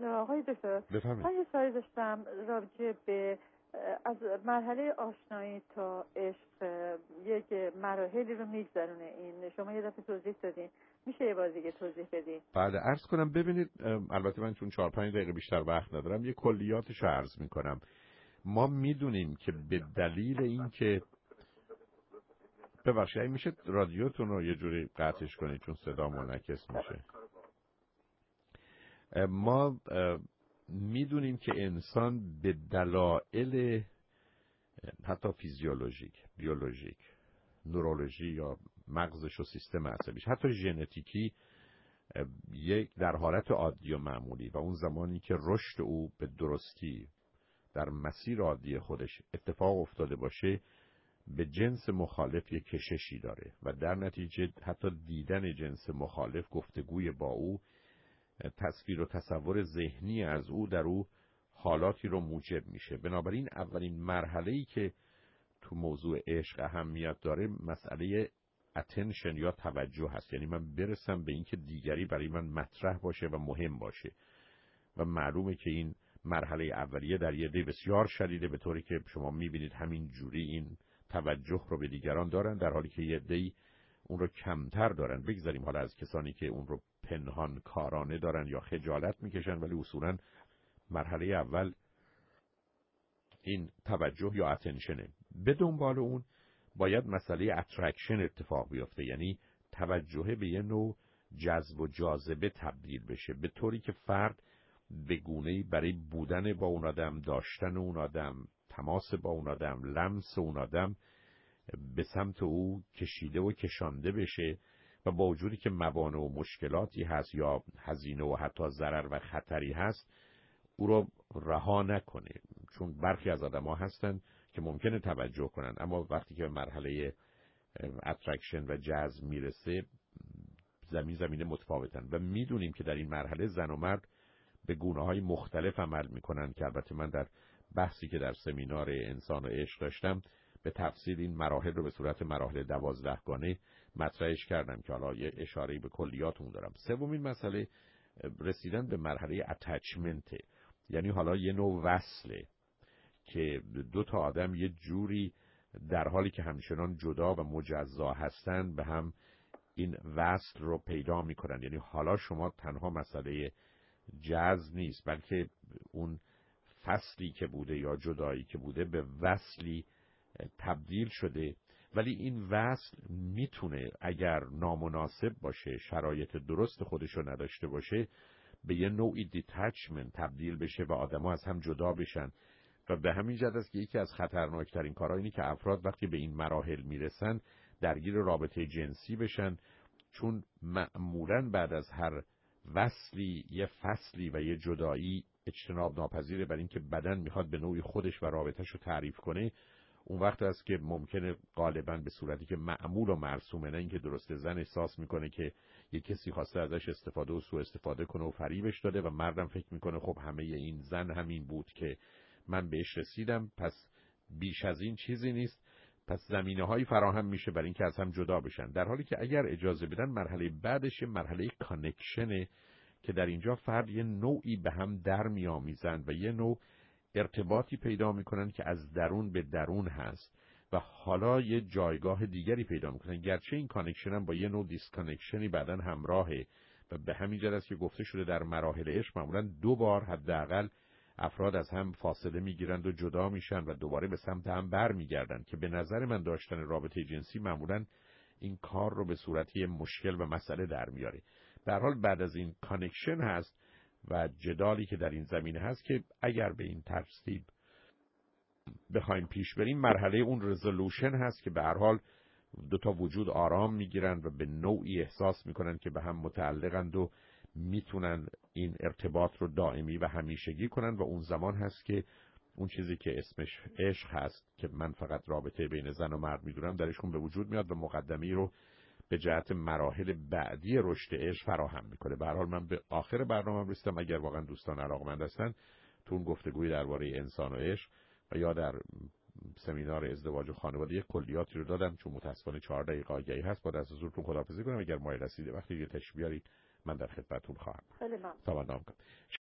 آقای دکتر، بفهمید. من یه سوالی داشتم راجع به از مرحله آشنایی تا عشق یک مراحلی رو میگذرونه. این شما یه دفعه توضیح دادین، میشه یه بار دیگه توضیح بدین؟ بعد عرض کنم ببینید، البته من چون 4-5 دقیقه بیشتر وقت ندارم یه کلیاتش رو عرض میکنم. ما میدونیم که به دلیل اینکه ببخشید این میشه رادیوتون رو یه جوری قطعش کنید چون صدا منعکس میشه. ما میدونیم که انسان به دلایل حتی فیزیولوژیک، بیولوژیک، نورولوژی یا مغزش و سیستم عصبیش، حتی ژنتیکی، یک در حالت عادی و معمولی و اون زمانی که رشد او به درستی در مسیر عادی خودش اتفاق افتاده باشه، به جنس مخالف یک کششی داره و در نتیجه حتی دیدن جنس مخالف، گفتگوی با او، تصویر و تصور ذهنی از او در او حالاتی رو موجب میشه. بنابراین اولین مرحله‌ای که تو موضوع عشق اهمیت داره مسئله اتنشن یا توجه هست. یعنی من برسم به این که دیگری برای من مطرح باشه و مهم باشه و معلومه که این مرحله اولیه در یه عده بسیار شدیده، به طوری که شما میبینید همین جوری این توجه رو به دیگران دارن، در حالی که یه عده‌ای اون رو کمتر دارن. بگذاریم حالا از کسانی که اون رو پنهان کارانه دارن یا خجالت میکشن، ولی اصولا مرحله اول این توجه یا اتنشنه. به دنبال اون باید مسئله اترکشن اتفاق بیفته، یعنی توجه به یه نوع جذب و جاذبه تبدیل بشه، به طوری که فرد به گونه‌ای برای بودن با اون آدم، داشتن اون آدم، تماس با اون آدم، لمس اون آدم به سمت او کشیده و کشانده بشه و با وجودی که موانع و مشکلاتی هست یا هزینه و حتی ضرر و خطری هست، او رو رها نکنه. چون برخی از آدم‌ها هستن که ممکنه توجه کنن، اما وقتی که به مرحله اترکشن و جذب میرسه زمینه متفاوتن و میدونیم که در این مرحله زن و مرد به گونه‌های مختلف عمل میکنن که البته من در بحثی که در سمینار انسان و عشق داشتم به تفصیل این مراحل رو به صورت مراحل 12 گانه مطرحش کردم که حالا یه اشاره‌ای به کلیات اون دارم. سومین مسئله رسیدن به مرحله اتچمنت، یعنی حالا یه نوع وصله که دو تا آدم یه جوری در حالی که همچنان جدا و مجزا هستن به هم این وصل رو پیدا میکنن. یعنی حالا شما تنها مسئله جذب نیست، بلکه اون فصلی که بوده یا جدایی که بوده به وصلی تبدیل شده. ولی این وصل میتونه اگر نامناسب باشه، شرایط درست خودشو نداشته باشه، به یه نوعی دیتچمنت تبدیل بشه و آدم‌ها از هم جدا بشن. و به همین جهت است که یکی از خطرناکترین کارها اینه که افراد وقتی به این مراحل میرسن درگیر رابطه جنسی بشن، چون معمولاً بعد از هر وصلی یه فصلی و یه جدایی اجتناب ناپذیره، برای اینکه بدن میخواد به نوعی خودش و رابطه‌ش رو تعریف کنه. اون وقت است که ممکنه غالباً به صورتی که معمول و مرسومه، نه اینکه درسته، زن احساس میکنه که یه کسی خواسته ازش استفاده و سوء استفاده کنه و فریبش داده و مردم فکر میکنه خب همه این زن همین بود که من بهش رسیدم، پس بیش از این چیزی نیست، پس زمینه‌هایی فراهم میشه برای اینکه از هم جدا بشن. در حالی که اگر اجازه بدن مرحله بعدش مرحله کانکشنه که در اینجا فرد یه نوعی به هم در میآمیزن و یه نوع ارتباطی پیدا میکنن که از درون به درون هست و حالا یه جایگاه دیگری پیدا میکنن، گرچه این کانکشن هم با یه نوع دیسکانکشنی بعدن همراهه. و به همین جهت است که گفته شده در مراحل عشق معمولاً 2 بار حداقل افراد از هم فاصله میگیرند و جدا میشن و دوباره به سمت هم برمیگردن، که به نظر من داشتن رابطه جنسی معمولاً این کار رو به صورتی مشکل و مسئله در میاره. در حال بعد از این کانکشن هست و جدالی که در این زمینه هست که اگر به این ترتیب بخوایم پیش بریم، مرحله اون رزولوشن هست که به هر حال 2 تا وجود آرام میگیرن و به نوعی احساس میکنن که به هم متعلقند و میتونن این ارتباط رو دائمی و همیشگی کنن و اون زمان هست که اون چیزی که اسمش عشق هست که من فقط رابطه بین زن و مرد میدونم درشون به وجود میاد و مقدمی رو به جهت مراحل بعدی رشد عشق فراهم میکنه. به هر حال من به آخر برنامه رسیدم. اگر واقعا دوستان علاقمند هستن تو اون گفتگوی درباره انسان و عشق و یا در سمینار ازدواج و خانواده یک کلیاتی رو دادم، چون متاسفانه 4 دقیقه آگهی هست، با دست حضورتون خداحافظی کنم. اگر مایل هستید وقتی یه تشریف بیارید من در خدمتتون خواهم. خیلی ممنون. تمام.